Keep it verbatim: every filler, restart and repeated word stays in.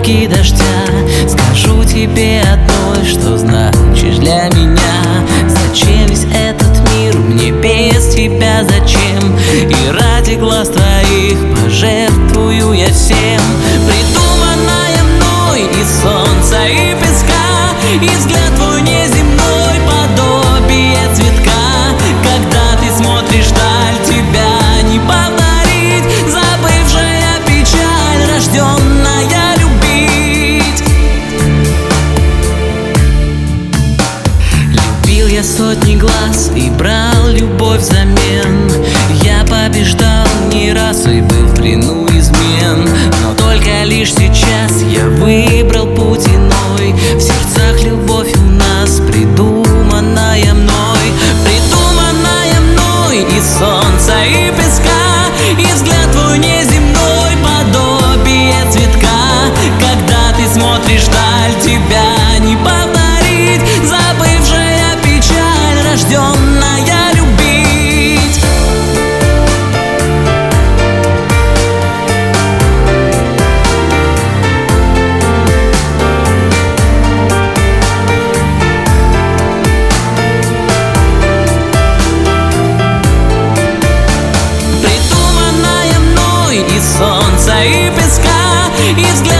капельки дождя. Скажу тебе одной, что значишь для меня. Зачем весь этот мир мне без тебя, зачем? И ради глаз твоих пожертвую я всем. Придуманная мной из солнца и песка, и взгляд твой неземной, подобие цветка. Когда ты смотришь вдаль, тебя не повторить. Забывшая печаль, рожденная любить. Любил я сотни глаз и брал любовь взамен. Я побеждал не раз и был в плену измен. Но только лишь сейчас я выбрал путь иной. В сердцах любовь у нас придуманная мной. Придуманная мной из солнца и песка, и взгляд твой неземной, подобие цветка. Когда ты смотришь вдаль, тебя не повторить. Забывшая печаль, рожденная любить. Придуманная мной из солнца и песка, и взгляд